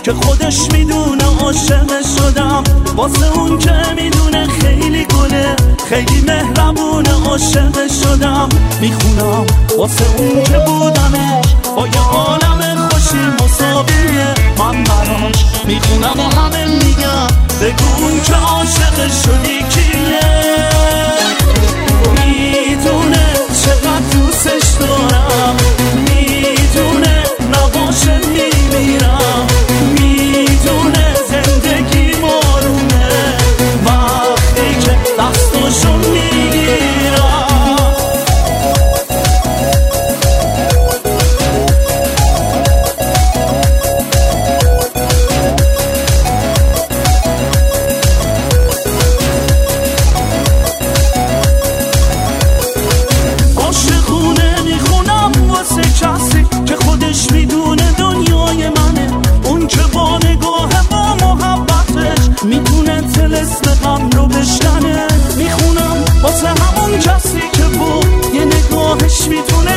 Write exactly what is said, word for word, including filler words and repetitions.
که خودش میدونه عاشق شدم، واسه اون که میدونه خیلی گله خیلی مهربونه عاشق شدم. میخونم واسه اون که بودمش با یه عالم خوشی مساویه من براش. میخونم و همه میگم بگو اون که عاشق شدی کیه. میدونه چقدر دوستش دارم، میدونه نباشه میمیرم، میدونه زندگی مارونه وقتی که دستاشو میگیرم. عاشقونه میخونم واسه کسی که خودش میدونه دنیای منه، اون که با نگاه با محبتش میتونه طلسم غم رو بشکنه. میخونم واسه همون کسی که با یه نگاهش میتونه